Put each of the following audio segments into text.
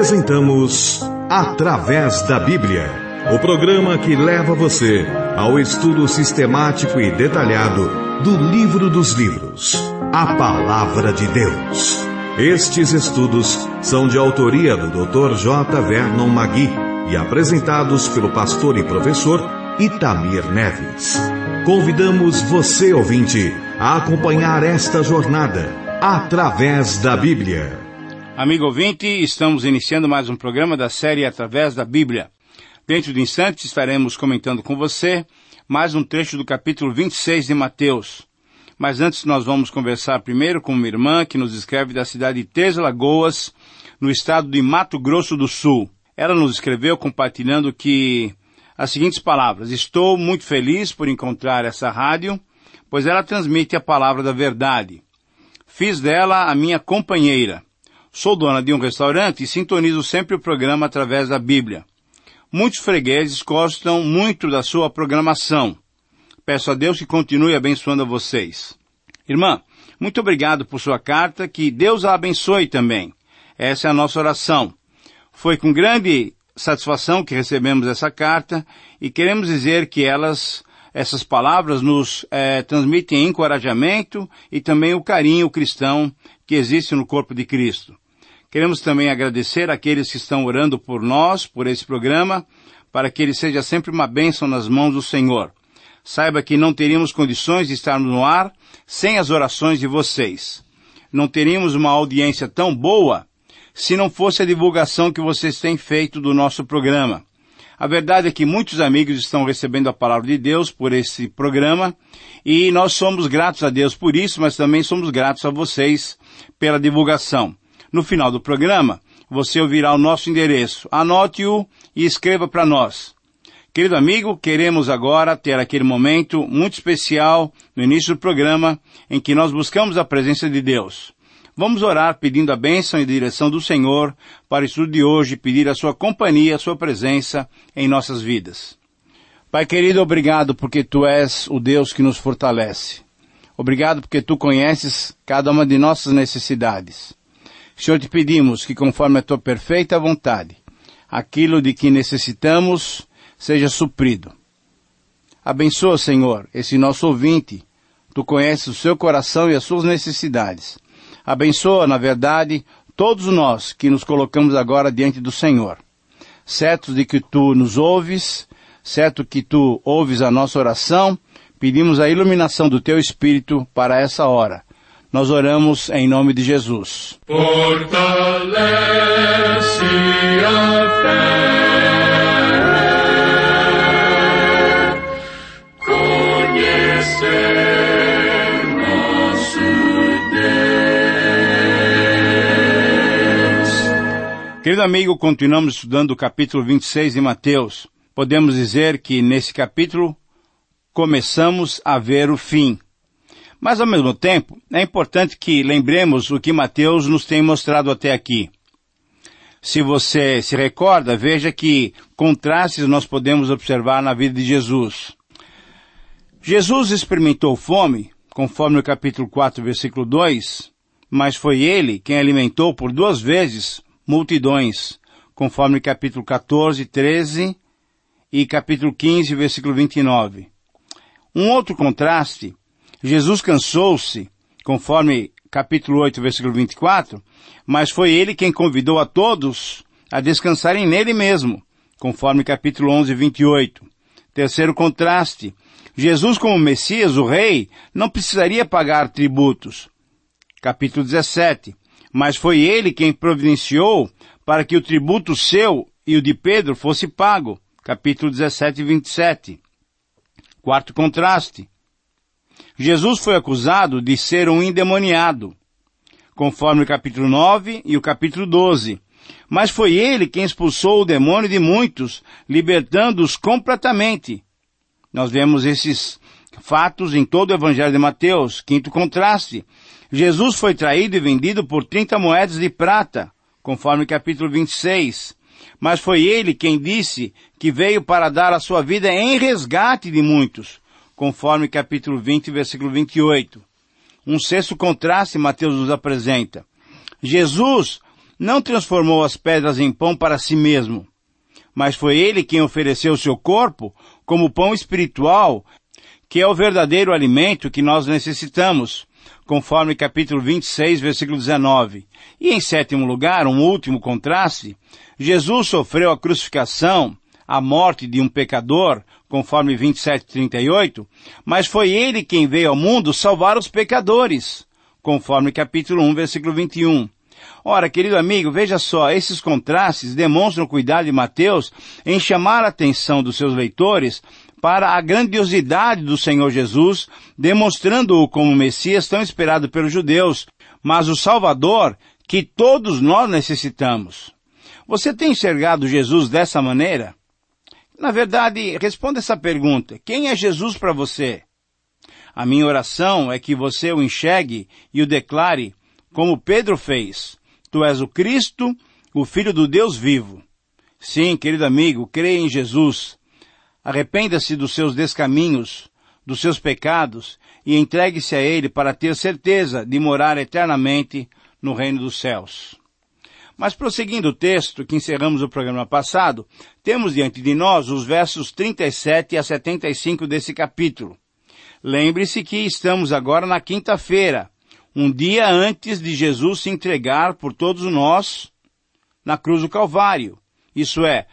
Apresentamos Através da Bíblia, o programa que leva você ao estudo sistemático e detalhado do Livro dos Livros, a Palavra de Deus. Estes estudos são de autoria do Dr. J. Vernon Magui e apresentados pelo pastor e professor Itamir Neves. Convidamos você, ouvinte, a acompanhar esta jornada através da Bíblia. Amigo ouvinte, estamos iniciando mais um programa da série Através da Bíblia. Dentro de instantes estaremos comentando com você mais um trecho do capítulo 26 de Mateus. Mas antes nós vamos conversar primeiro com uma irmã que nos escreve da cidade de Três Lagoas, no estado de Mato Grosso do Sul. Ela nos escreveu compartilhando as seguintes palavras: estou muito feliz por encontrar essa rádio, pois ela transmite a palavra da verdade. Fiz dela a minha companheira. Sou dona de um restaurante e sintonizo sempre o programa através da Bíblia. Muitos fregueses gostam muito da sua programação. Peço a Deus que continue abençoando a vocês. Irmã, muito obrigado por sua carta, que Deus a abençoe também. Essa é a nossa oração. Foi com grande satisfação que recebemos essa carta e queremos dizer que essas palavras nos transmitem encorajamento e também o carinho cristão que existe no corpo de Cristo. Queremos também agradecer àqueles que estão orando por nós, por esse programa, para que ele seja sempre uma bênção nas mãos do Senhor. Saiba que não teríamos condições de estarmos no ar sem as orações de vocês. Não teríamos uma audiência tão boa se não fosse a divulgação que vocês têm feito do nosso programa. A verdade é que muitos amigos estão recebendo a palavra de Deus por esse programa e nós somos gratos a Deus por isso, mas também somos gratos a vocês pela divulgação. No final do programa, você ouvirá o nosso endereço. Anote-o e escreva para nós. Querido amigo, queremos agora ter aquele momento muito especial no início do programa em que nós buscamos a presença de Deus. Vamos orar pedindo a bênção e direção do Senhor para o estudo de hoje, pedir a sua companhia, a sua presença em nossas vidas. Pai querido, obrigado porque Tu és o Deus que nos fortalece. Obrigado porque Tu conheces cada uma de nossas necessidades. Senhor, te pedimos que conforme a Tua perfeita vontade, aquilo de que necessitamos seja suprido. Abençoa, Senhor, esse nosso ouvinte. Tu conheces o seu coração e as suas necessidades. Abençoa, na verdade, todos nós que nos colocamos agora diante do Senhor. Certos de que Tu nos ouves, certo que Tu ouves a nossa oração, pedimos a iluminação do Teu Espírito para essa hora. Nós oramos em nome de Jesus. Fortalece a fé, conhecer nosso Deus. Querido amigo, continuamos estudando o capítulo 26 de Mateus. Podemos dizer que nesse capítulo começamos a ver o fim. Mas, ao mesmo tempo, é importante que lembremos o que Mateus nos tem mostrado até aqui. Se você se recorda, veja que contrastes nós podemos observar na vida de Jesus. Jesus experimentou fome, conforme o capítulo 4, versículo 2, mas foi Ele quem alimentou por 2 vezes multidões, conforme o capítulo 14, 13 e capítulo 15, versículo 29. Um outro contraste: Jesus cansou-se, conforme capítulo 8, versículo 24, mas foi Ele quem convidou a todos a descansarem nele mesmo, conforme capítulo 11, 28. Terceiro contraste: Jesus como Messias, o Rei, não precisaria pagar tributos, capítulo 17, mas foi Ele quem providenciou para que o tributo seu e o de Pedro fosse pago, capítulo 17 e 27. Quarto contraste: Jesus foi acusado de ser um endemoniado, conforme o capítulo 9 e o capítulo 12. Mas foi Ele quem expulsou o demônio de muitos, libertando-os completamente. Nós vemos esses fatos em todo o Evangelho de Mateus. Quinto contraste: Jesus foi traído e vendido por 30 moedas de prata, conforme o capítulo 26. Mas foi Ele quem disse que veio para dar a sua vida em resgate de muitos, conforme capítulo 20, versículo 28. Um sexto contraste Mateus nos apresenta. Jesus não transformou as pedras em pão para si mesmo, mas foi ele quem ofereceu o seu corpo como pão espiritual, que é o verdadeiro alimento que nós necessitamos, conforme capítulo 26, versículo 19. E em sétimo lugar, um último contraste, Jesus sofreu a crucificação, a morte de um pecador, conforme 27:38, mas foi ele quem veio ao mundo salvar os pecadores, conforme capítulo 1, versículo 21. Ora, querido amigo, veja só, esses contrastes demonstram o cuidado de Mateus em chamar a atenção dos seus leitores para a grandiosidade do Senhor Jesus, demonstrando-o como o Messias tão esperado pelos judeus, mas o Salvador que todos nós necessitamos. Você tem enxergado Jesus dessa maneira? Na verdade, responda essa pergunta: quem é Jesus para você? A minha oração é que você o enxergue e o declare como Pedro fez: Tu és o Cristo, o Filho do Deus vivo. Sim, querido amigo, creia em Jesus. Arrependa-se dos seus descaminhos, dos seus pecados, e entregue-se a Ele para ter certeza de morar eternamente no reino dos céus. Mas prosseguindo o texto que encerramos o programa passado, temos diante de nós os versos 37 a 75 desse capítulo. Lembre-se que estamos agora na quinta-feira, um dia antes de Jesus se entregar por todos nós na cruz do Calvário. Isso é,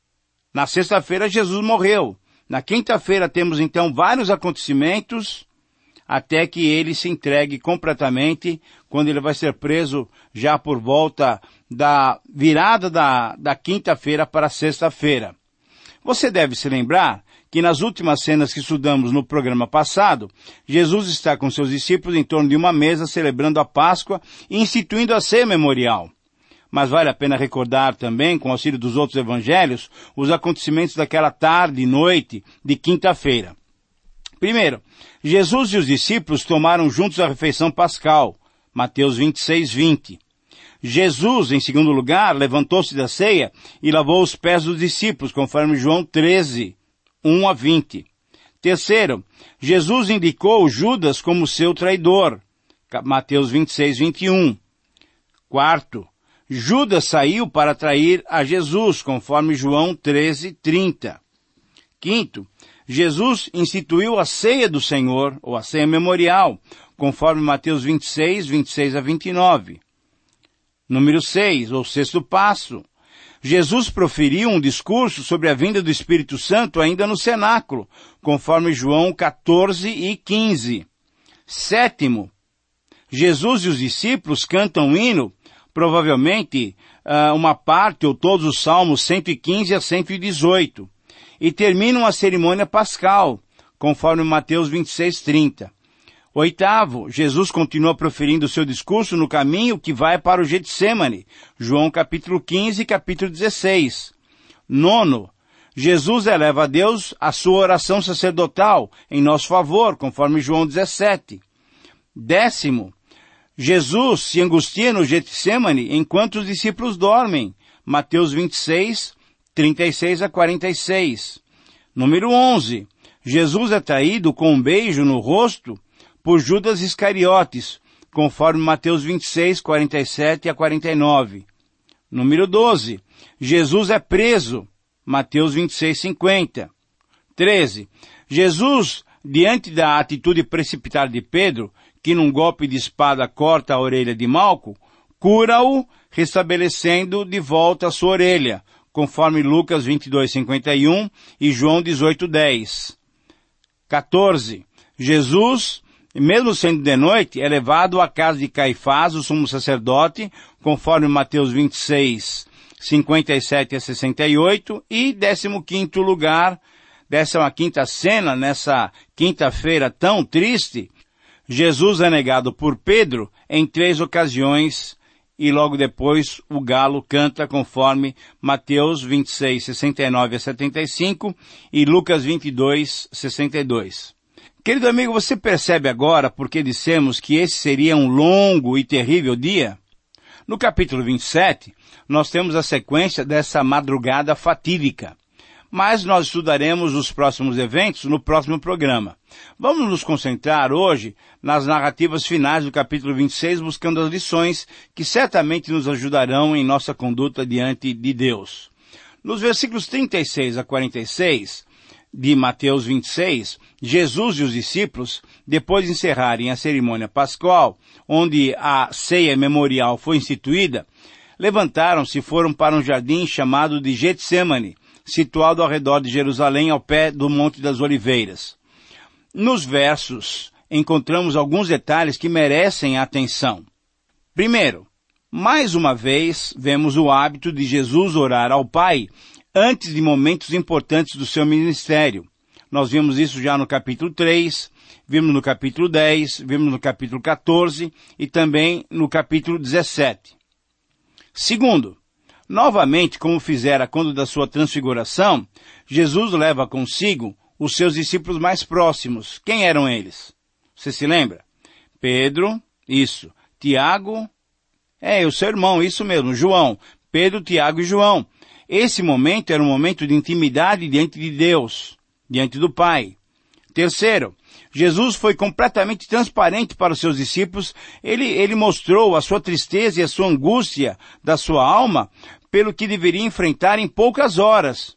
na sexta-feira Jesus morreu. Na quinta-feira temos então vários acontecimentos até que ele se entregue completamente, quando ele vai ser preso já por volta da virada da quinta-feira para a sexta-feira. Você deve se lembrar que nas últimas cenas que estudamos no programa passado, Jesus está com seus discípulos em torno de uma mesa celebrando a Páscoa e instituindo a ceia memorial. Mas vale a pena recordar também, com o auxílio dos outros evangelhos, os acontecimentos daquela tarde e noite de quinta-feira. Primeiro, Jesus e os discípulos tomaram juntos a refeição pascal, Mateus 26:20. Jesus, em segundo lugar, levantou-se da ceia e lavou os pés dos discípulos, conforme João 13:1-20. Terceiro, Jesus indicou Judas como seu traidor, Mateus 26:21. Quarto, Judas saiu para trair a Jesus, conforme João 13:30. Quinto, Jesus instituiu a ceia do Senhor, ou a ceia memorial, conforme Mateus 26:26-29. Número 6, ou sexto passo, Jesus proferiu um discurso sobre a vinda do Espírito Santo ainda no cenáculo, conforme João 14:15. Sétimo, Jesus e os discípulos cantam um hino, provavelmente uma parte ou todos os salmos 115 a 118, e terminam a cerimônia pascal, conforme Mateus 26:30. Oitavo, Jesus continua proferindo seu discurso no caminho que vai para o Getsêmani, João capítulo 15 e capítulo 16. Nono, Jesus eleva a Deus a sua oração sacerdotal em nosso favor, conforme João 17. Décimo, Jesus se angustia no Getsêmani enquanto os discípulos dormem, Mateus 26:36-46. Número 11, Jesus é traído com um beijo no rosto por Judas Iscariotes, conforme Mateus 26:47-49. Número 12, Jesus é preso, Mateus 26:50. 13, Jesus, diante da atitude precipitada de Pedro, que num golpe de espada corta a orelha de Malco, cura-o, restabelecendo de volta a sua orelha, conforme Lucas 22:51 e João 18:10. 14, Jesus, mesmo sendo de noite, é levado à casa de Caifás, o sumo sacerdote, conforme Mateus 26:57-68, e 15º lugar, 15ª cena, nessa quinta-feira tão triste, Jesus é negado por Pedro em 3 ocasiões, e logo depois o galo canta, conforme Mateus 26:69-75 e Lucas 22:62. Querido amigo, você percebe agora por que dissemos que esse seria um longo e terrível dia? No capítulo 27, nós temos a sequência dessa madrugada fatídica. Mas nós estudaremos os próximos eventos no próximo programa. Vamos nos concentrar hoje nas narrativas finais do capítulo 26, buscando as lições que certamente nos ajudarão em nossa conduta diante de Deus. Nos versículos 36 a 46 de Mateus 26, Jesus e os discípulos, depois de encerrarem a cerimônia pascual, onde a ceia memorial foi instituída, levantaram-se e foram para um jardim chamado de Getsêmani, situado ao redor de Jerusalém, ao pé do Monte das Oliveiras. Nos versos, encontramos alguns detalhes que merecem atenção. Primeiro, mais uma vez, vemos o hábito de Jesus orar ao Pai antes de momentos importantes do seu ministério. Nós vimos isso já no capítulo 3, vimos no capítulo 10, vimos no capítulo 14 e também no capítulo 17. Segundo, novamente, como fizera quando da sua transfiguração, Jesus leva consigo os seus discípulos mais próximos. Quem eram eles? Você se lembra? Pedro, isso. Tiago, o seu irmão, isso mesmo, João. Pedro, Tiago e João. Esse momento era um momento de intimidade diante de Deus, diante do Pai. Terceiro, Jesus foi completamente transparente para os seus discípulos. Ele mostrou a sua tristeza e a sua angústia da sua alma pelo que deveria enfrentar em poucas horas.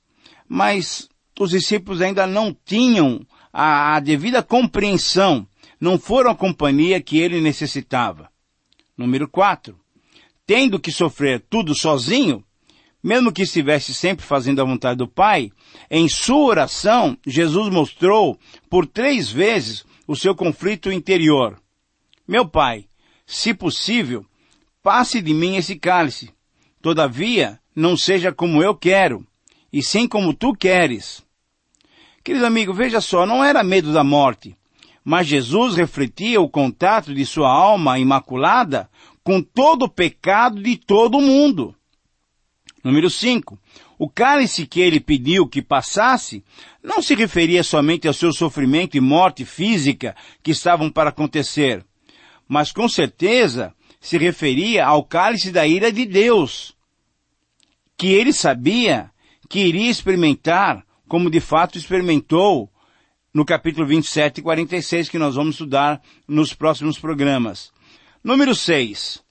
Mas os discípulos ainda não tinham a devida compreensão, não foram a companhia que ele necessitava. Número 4. Tendo que sofrer tudo sozinho, mesmo que estivesse sempre fazendo a vontade do Pai, em sua oração, Jesus mostrou por 3 vezes o seu conflito interior. Meu Pai, se possível, passe de mim esse cálice. Todavia, não seja como eu quero, e sim como tu queres. Querido amigo, veja só, não era medo da morte, mas Jesus refletia o contato de sua alma imaculada com todo o pecado de todo o mundo. Número 5. O cálice que ele pediu que passasse não se referia somente ao seu sofrimento e morte física que estavam para acontecer, mas com certeza se referia ao cálice da ira de Deus, que ele sabia que iria experimentar, como de fato experimentou no capítulo 27 e 46, que nós vamos estudar nos próximos programas. Número 6.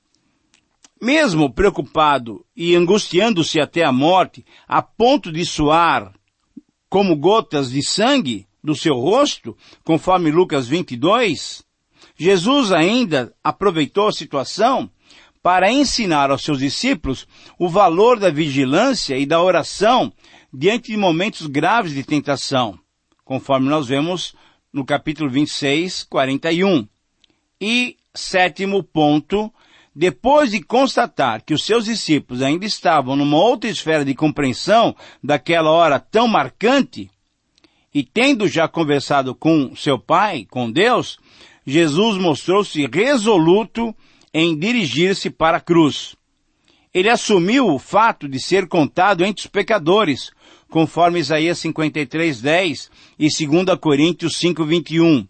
Mesmo preocupado e angustiando-se até a morte, a ponto de suar como gotas de sangue do seu rosto, conforme Lucas 22, Jesus ainda aproveitou a situação para ensinar aos seus discípulos o valor da vigilância e da oração diante de momentos graves de tentação, conforme nós vemos no capítulo 26, 41. E, 7º ponto, depois de constatar que os seus discípulos ainda estavam numa outra esfera de compreensão daquela hora tão marcante, e tendo já conversado com seu Pai, com Deus, Jesus mostrou-se resoluto em dirigir-se para a cruz. Ele assumiu o fato de ser contado entre os pecadores, conforme Isaías 53:10 e 2 Coríntios 5:21.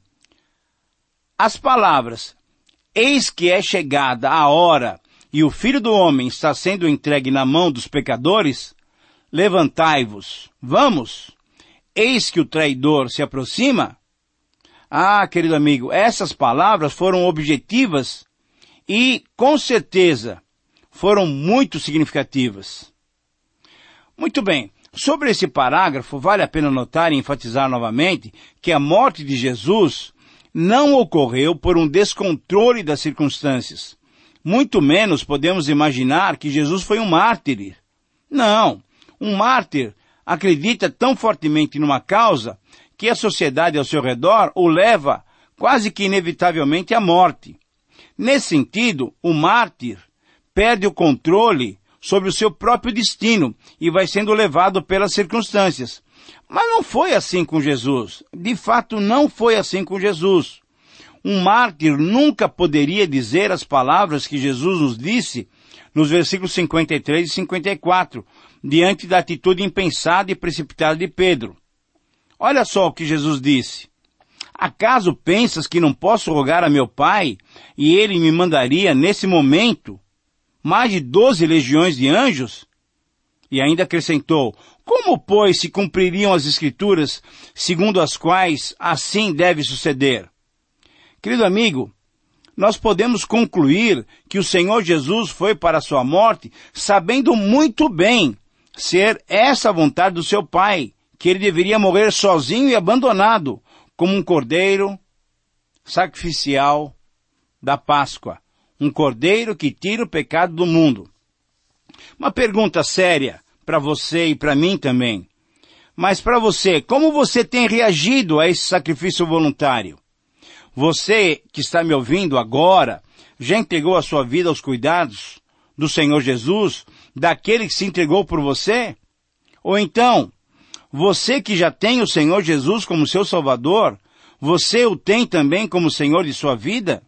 As palavras, eis que é chegada a hora e o Filho do Homem está sendo entregue na mão dos pecadores, levantai-vos, vamos, eis que o traidor se aproxima. Ah, querido amigo, essas palavras foram objetivas e, com certeza, foram muito significativas. Muito bem, sobre esse parágrafo, vale a pena notar e enfatizar novamente que a morte de Jesus não ocorreu por um descontrole das circunstâncias. Muito menos podemos imaginar que Jesus foi um mártir. Não, um mártir acredita tão fortemente numa causa que a sociedade ao seu redor o leva quase que inevitavelmente à morte. Nesse sentido, o mártir perde o controle sobre o seu próprio destino e vai sendo levado pelas circunstâncias. Mas não foi assim com Jesus. De fato, não foi assim com Jesus. Um mártir nunca poderia dizer as palavras que Jesus nos disse nos versículos 53 e 54, diante da atitude impensada e precipitada de Pedro. Olha só o que Jesus disse. Acaso pensas que não posso rogar a meu Pai e ele me mandaria nesse momento mais de 12 legiões de anjos? E ainda acrescentou: como, pois, se cumpririam as Escrituras, segundo as quais assim deve suceder? Querido amigo, nós podemos concluir que o Senhor Jesus foi para a sua morte sabendo muito bem ser essa a vontade do seu Pai, que ele deveria morrer sozinho e abandonado, como um cordeiro sacrificial da Páscoa, um cordeiro que tira o pecado do mundo. Uma pergunta séria para você e para mim também. Mas para você, como você tem reagido a esse sacrifício voluntário? Você que está me ouvindo agora, já entregou a sua vida aos cuidados do Senhor Jesus, daquele que se entregou por você? Ou então, você que já tem o Senhor Jesus como seu Salvador, você o tem também como Senhor de sua vida?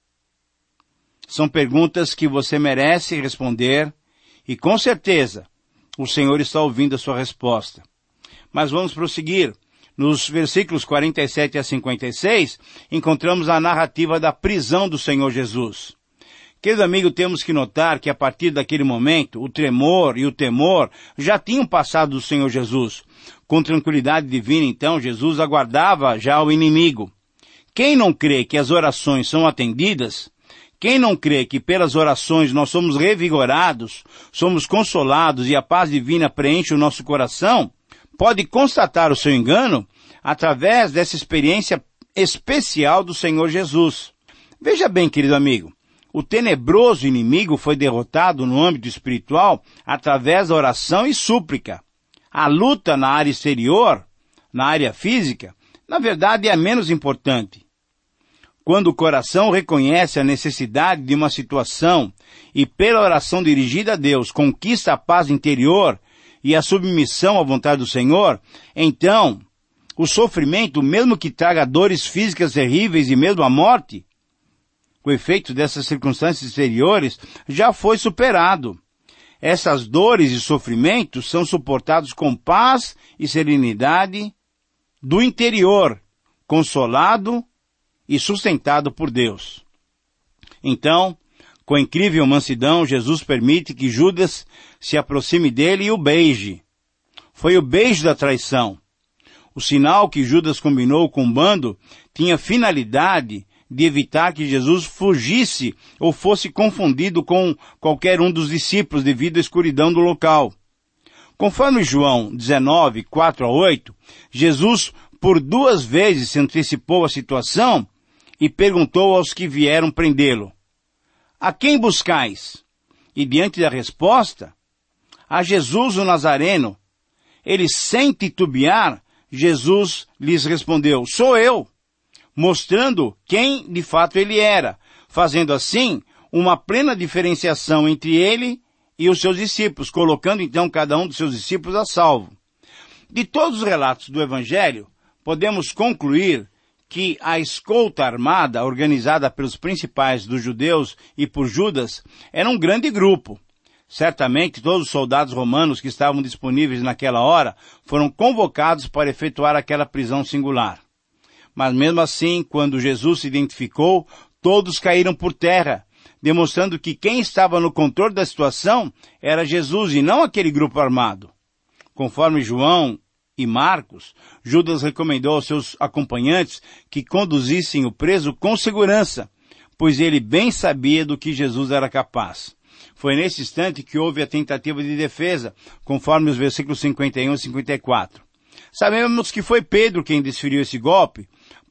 São perguntas que você merece responder e com certeza o Senhor está ouvindo a sua resposta. Mas vamos prosseguir. Nos versículos 47 a 56, encontramos a narrativa da prisão do Senhor Jesus. Querido amigo, temos que notar que a partir daquele momento, o tremor e o temor já tinham passado do Senhor Jesus. Com tranquilidade divina, então, Jesus aguardava já o inimigo. Quem não crê que as orações são atendidas, quem não crê que pelas orações nós somos revigorados, somos consolados e a paz divina preenche o nosso coração, pode constatar o seu engano através dessa experiência especial do Senhor Jesus. Veja bem, querido amigo, o tenebroso inimigo foi derrotado no âmbito espiritual através da oração e súplica. A luta na área exterior, na área física, na verdade é a menos importante. Quando o coração reconhece a necessidade de uma situação e pela oração dirigida a Deus conquista a paz interior e a submissão à vontade do Senhor, então o sofrimento, mesmo que traga dores físicas terríveis e mesmo a morte, o efeito dessas circunstâncias exteriores já foi superado. Essas dores e sofrimentos são suportados com paz e serenidade do interior, consolado e sustentado por Deus. Então, com incrível mansidão, Jesus permite que Judas se aproxime dele e o beije. Foi o beijo da traição. O sinal que Judas combinou com o bando tinha finalidade de evitar que Jesus fugisse ou fosse confundido com qualquer um dos discípulos devido à escuridão do local. Conforme João 19, 4 a 8, Jesus por 2 vezes se antecipou à situação e perguntou aos que vieram prendê-lo: a quem buscais? E diante da resposta, a Jesus o Nazareno, eles sem titubear, Jesus lhes respondeu: sou eu, mostrando quem de fato ele era, fazendo assim uma plena diferenciação entre ele e os seus discípulos, colocando então cada um dos seus discípulos a salvo. De todos os relatos do Evangelho, podemos concluir que a escolta armada, organizada pelos principais dos judeus e por Judas, era um grande grupo. Certamente todos os soldados romanos que estavam disponíveis naquela hora foram convocados para efetuar aquela prisão singular. Mas mesmo assim, quando Jesus se identificou, todos caíram por terra, demonstrando que quem estava no controle da situação era Jesus e não aquele grupo armado. Conforme João e Marcos, Judas recomendou aos seus acompanhantes que conduzissem o preso com segurança, pois ele bem sabia do que Jesus era capaz. Foi nesse instante que houve a tentativa de defesa, conforme os versículos 51 e 54. Sabemos que foi Pedro quem desferiu esse golpe,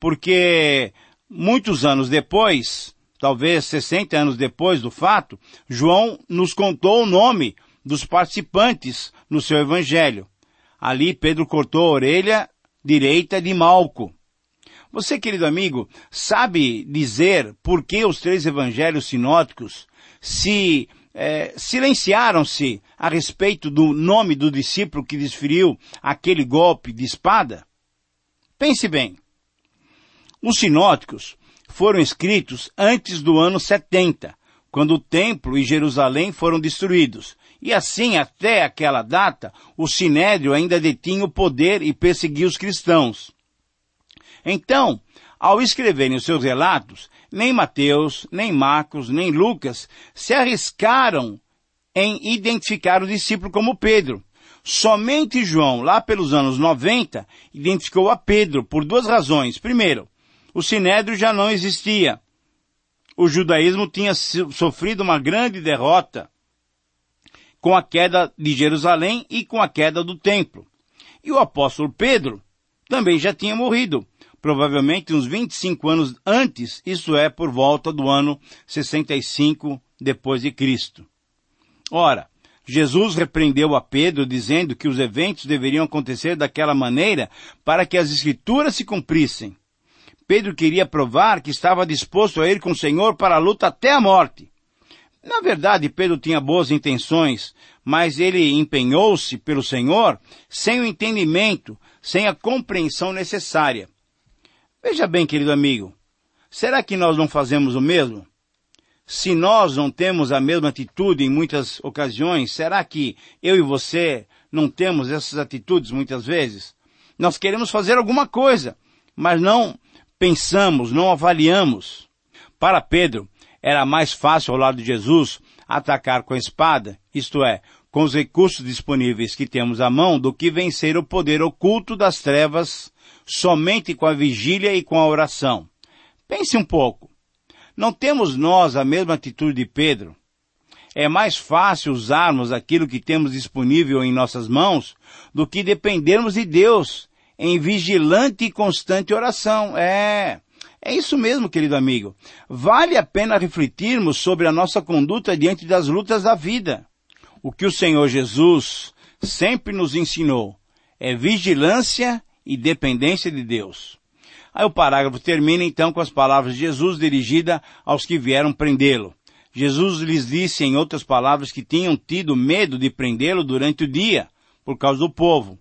porque muitos anos depois, talvez 60 anos depois do fato, João nos contou o nome dos participantes no seu evangelho. Ali Pedro cortou a orelha direita de Malco. Você, querido amigo, sabe dizer por que os 3 evangelhos sinóticos silenciaram-se a respeito do nome do discípulo que desferiu aquele golpe de espada? Pense bem. Os sinóticos foram escritos antes do ano 70, quando o templo e Jerusalém foram destruídos. E assim, até aquela data, o Sinédrio ainda detinha o poder e perseguia os cristãos. Então, ao escreverem os seus relatos, nem Mateus, nem Marcos, nem Lucas se arriscaram em identificar o discípulo como Pedro. Somente João, lá pelos anos 90, identificou a Pedro por duas razões. Primeiro, o Sinédrio já não existia. O judaísmo tinha sofrido uma grande derrota com a queda de Jerusalém e com a queda do templo. E o apóstolo Pedro também já tinha morrido, provavelmente uns 25 anos antes, isto é, por volta do ano 65 depois de Cristo. Ora, Jesus repreendeu a Pedro dizendo que os eventos deveriam acontecer daquela maneira para que as Escrituras se cumprissem. Pedro queria provar que estava disposto a ir com o Senhor para a luta até a morte. Na verdade, Pedro tinha boas intenções, mas ele empenhou-se pelo Senhor sem o entendimento, sem a compreensão necessária. Veja bem, querido amigo, será que nós não fazemos o mesmo? Se nós não temos a mesma atitude em muitas ocasiões, será que eu e você não temos essas atitudes muitas vezes? Nós queremos fazer alguma coisa, mas não pensamos, não avaliamos. Para Pedro, era mais fácil ao lado de Jesus atacar com a espada, isto é, com os recursos disponíveis que temos à mão, do que vencer o poder oculto das trevas somente com a vigília e com a oração. Pense um pouco. Não temos nós a mesma atitude de Pedro? É mais fácil usarmos aquilo que temos disponível em nossas mãos do que dependermos de Deus em vigilante e constante oração. É isso mesmo, querido amigo. Vale a pena refletirmos sobre a nossa conduta diante das lutas da vida. O que o Senhor Jesus sempre nos ensinou é vigilância e dependência de Deus. Aí o parágrafo termina então com as palavras de Jesus dirigida aos que vieram prendê-lo. Jesus lhes disse, em outras palavras, que tinham tido medo de prendê-lo durante o dia, por causa do povo.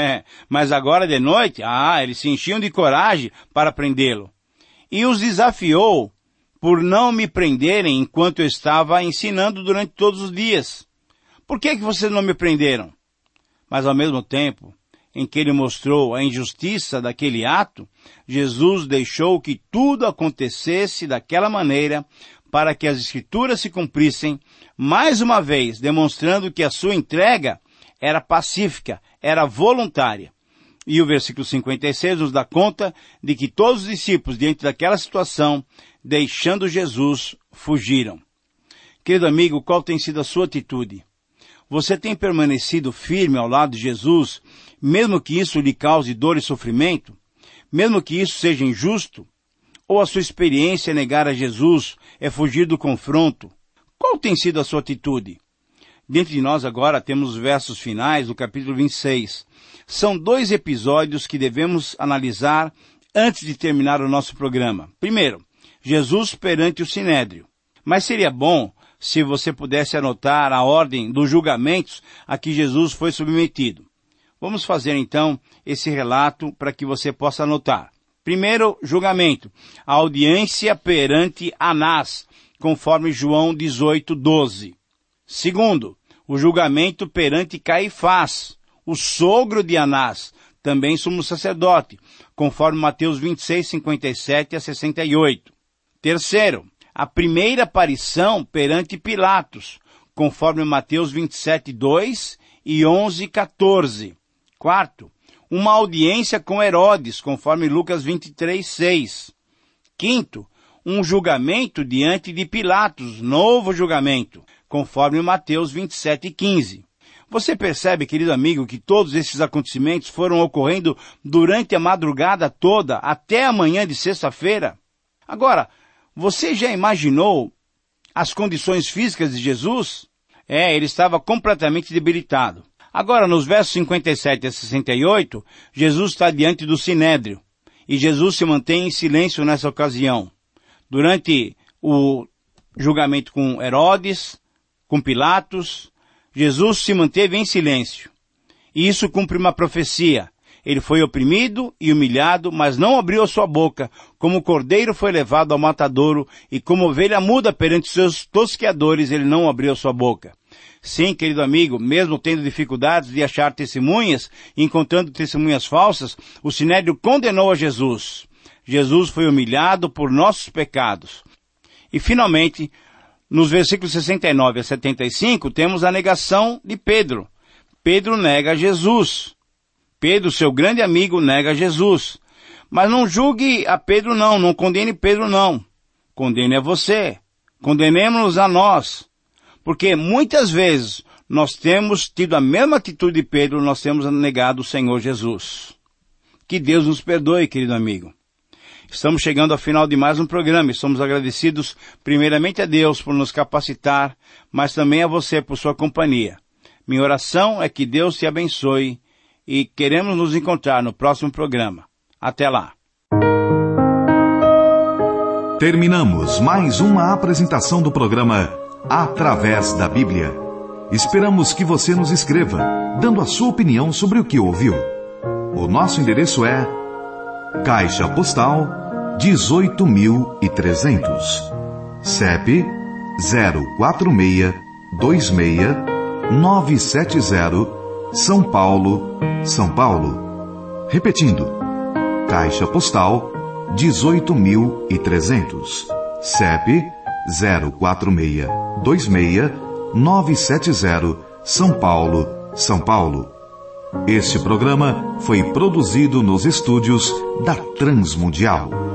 Mas agora de noite, eles se enchiam de coragem para prendê-lo. E os desafiou por não me prenderem enquanto eu estava ensinando durante todos os dias. Por que vocês não me prenderam? Mas ao mesmo tempo em que ele mostrou a injustiça daquele ato, Jesus deixou que tudo acontecesse daquela maneira para que as Escrituras se cumprissem, mais uma vez demonstrando que a sua entrega era pacífica, era voluntária. E o versículo 56 nos dá conta de que todos os discípulos, diante daquela situação, deixando Jesus, fugiram. Querido amigo, qual tem sido a sua atitude? Você tem permanecido firme ao lado de Jesus, mesmo que isso lhe cause dor e sofrimento? Mesmo que isso seja injusto? Ou a sua experiência é negar a Jesus, é fugir do confronto? Qual tem sido a sua atitude? Diante de nós agora temos os versos finais do capítulo 26. São 2 episódios que devemos analisar antes de terminar o nosso programa. Primeiro, Jesus perante o Sinédrio. Mas seria bom se você pudesse anotar a ordem dos julgamentos a que Jesus foi submetido. Vamos fazer então esse relato para que você possa anotar. Primeiro julgamento, a audiência perante Anás, conforme João 18:12. Segundo, o julgamento perante Caifás, o sogro de Anás, também sumo sacerdote, conforme Mateus 26:57-68. Terceiro, a primeira aparição perante Pilatos, conforme Mateus 27:2 e 11:14. Quarto, uma audiência com Herodes, conforme Lucas 23:6. Quinto, um julgamento diante de Pilatos, novo julgamento, conforme Mateus 27:15. Você percebe, querido amigo, que todos esses acontecimentos foram ocorrendo durante a madrugada toda, até a manhã de sexta-feira? Agora, você já imaginou as condições físicas de Jesus? Ele estava completamente debilitado. Agora, nos versos 57 a 68, Jesus está diante do Sinédrio. E Jesus se mantém em silêncio nessa ocasião. Durante o julgamento com Herodes, com Pilatos, Jesus se manteve em silêncio. E isso cumpre uma profecia. Ele foi oprimido e humilhado, mas não abriu a sua boca, como o cordeiro foi levado ao matadouro, e como ovelha muda perante seus tosqueadores, ele não abriu a sua boca. Sim, querido amigo, mesmo tendo dificuldades de achar testemunhas, encontrando testemunhas falsas, o Sinédrio condenou a Jesus. Jesus foi humilhado por nossos pecados. E finalmente, Nos versículos 69 a 75, temos a negação de Pedro. Pedro nega Jesus. Pedro, seu grande amigo, nega Jesus. Mas não julgue a Pedro não condene Pedro não. Condene a você. Condenemos-nos a nós. Porque muitas vezes nós temos tido a mesma atitude de Pedro, nós temos negado o Senhor Jesus. Que Deus nos perdoe, querido amigo. Estamos chegando ao final de mais um programa e somos agradecidos primeiramente a Deus por nos capacitar, mas também a você por sua companhia. Minha oração é que Deus te abençoe e queremos nos encontrar no próximo programa. Até lá. Terminamos mais uma apresentação do programa Através da Bíblia. Esperamos que você nos escreva, dando a sua opinião sobre o que ouviu. O nosso endereço é Caixa Postal 18.300, CEP 04626-970, São Paulo, São Paulo. Repetindo, Caixa Postal 18.300, CEP 04626-970, São Paulo, São Paulo. Este programa foi produzido nos estúdios da Transmundial.